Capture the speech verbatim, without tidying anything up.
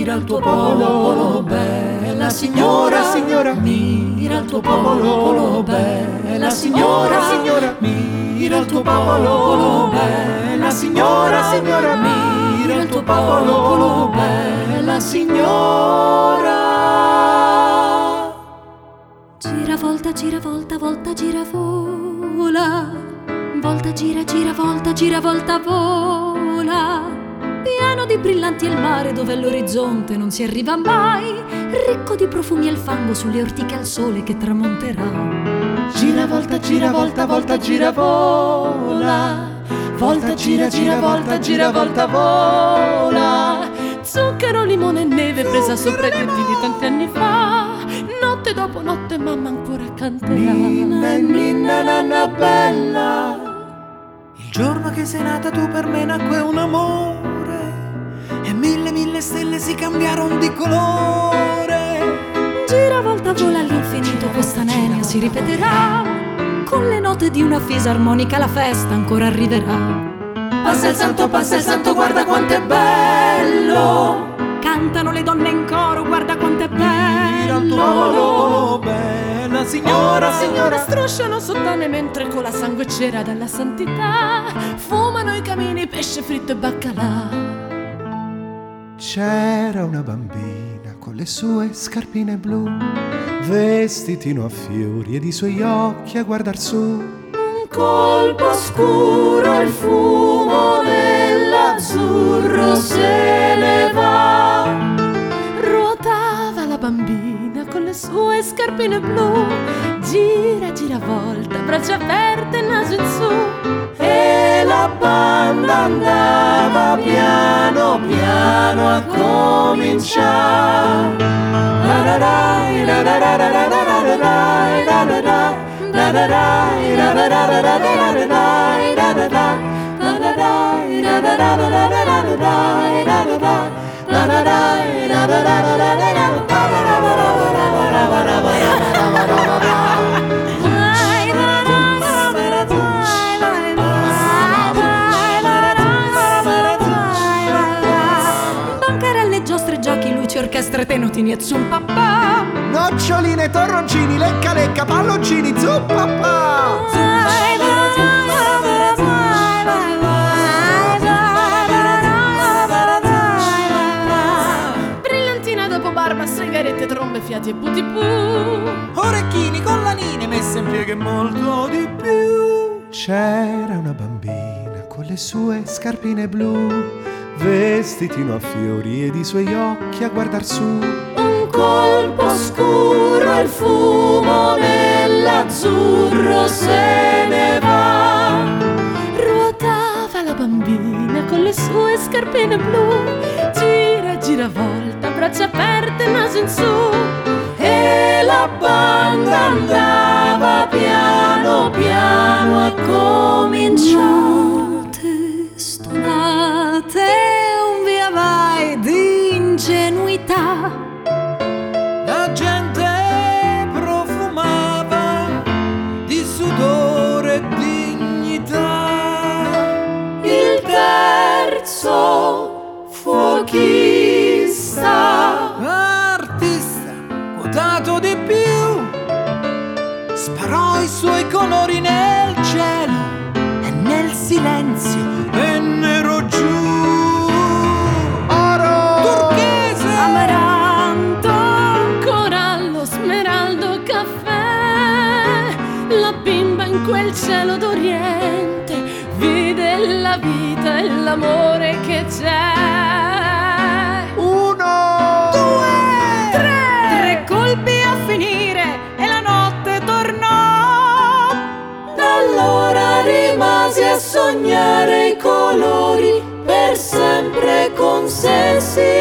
mira il tuo popolo, bella signora, signora, mira il tuo popolo, bella signora, signora, mira il tuo popolo, bella signora, signora, mira il tuo popolo, bella signora. Gira, volta, gira, volta, volta, gira, vola. Volta, gira, gira, volta, gira, volta, vola. Pieno di brillanti è il mare dove all'orizzonte non si arriva mai. Ricco di profumi e il fango sulle ortiche al sole che tramonterà. Gira, volta, gira, volta, volta, gira, vola. Volta, gira, gira, volta, gira, volta, vola. Zucchero, limone e neve presa sopra i tetti di tanti anni fa. Notte dopo notte mamma ancora canterà. Ninna e ninna nanna bella. il giorno che sei nata tu per me nacque un amore e mille mille stelle si cambiarono di colore. Gira, volta, vola all'infinito, questa nenia si ripeterà. Con le note di una fisarmonica la festa ancora arriverà. Passa il santo, passa il santo, guarda quanto è bello. Cantano le donne in coro, guarda quanto è Mira il tuo bello. popolo, bella signora, signora. Strusciano sottane mentre con la sangue cera dalla santità fumano i camini, pesce fritto e baccalà. C'era una bambina con le sue scarpine blu, vestitino a fiori ed i suoi occhi a guardar su. Un colpo scuro, il fumo dell'azzurro se ne va. Ruotava la bambina con le sue scarpine blu. Gira, gira, volta, braccia aperte, naso in su. E la banda andava piano piano a cominciare. La la dai, la la la la la la la la dai, la la dai, la la dai, la la la la la la la dai, la la dai, la la dai, la la la la la la la dai, la la dai, la la dai, la la la la la la Bancarelle, giostre, giochi, luci, orchestre, tenutini e zumpapà. Noccioline, torroncini, lecca lecca, palloncini, zuppapà. Brillantina dopo barba, sigarette, trombe, fiati e putipù. Orecchini, collanine messe in piega e molto di più. C'era una bambina con le sue scarpine blu, vestitino a fiori ed i suoi occhi a guardar su. Un colpo scuro, il fumo dell'azzurro se ne va. Ruotava la bambina con le sue scarpine blu. Gira, gira, volta, braccia aperte, naso in su. E la banda andava piano piano a cominciare. Stonate, un via vai di ingenuità. La gente profumava di sudore e dignità. Il terzo fuochista, Artista quotato di più, sparò i suoi colori nel cielo e nel silenzio vennero giù. Oro! Turchese, Amaranto, corallo, smeraldo, caffè. La bimba in quel cielo d'Oriente vide la vita e l'amore che c'è. Uno! Due, tre, tre colpi a finire e la notte tornò. da allora rimasi a sognare i colori per sempre con sé.